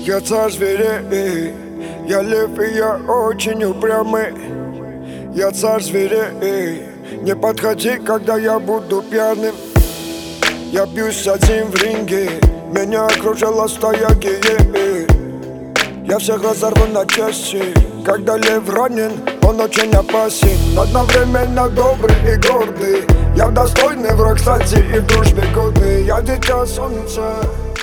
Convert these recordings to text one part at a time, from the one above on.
Я царь зверей, я лев и я очень упрямый. Я царь зверей, не подходи, когда я буду пьяным. Я бьюсь один в ринге, меня окружала стая геев. Я всех разорву на части, когда лев ранен, он очень опасен. Одновременно добрый и гордый, я достойный враг, кстати, и в дружбе годный. Я дитя солнца.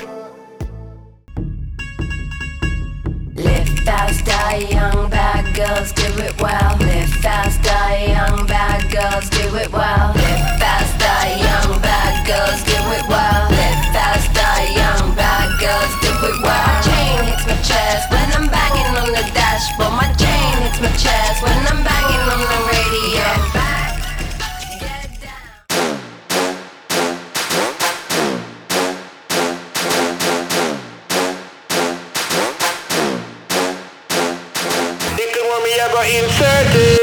Live fast, die young, bad girls do it well. Live fast, die young, bad girls do it well. Live fast, die young, bad girls do it well. Live fast, die young, bad girls do it well. My chain hits my chest when I'm banging on the dashboard. My chain hits my chest when I'm banging on the radio. Get down. Think you want me, I got insert it.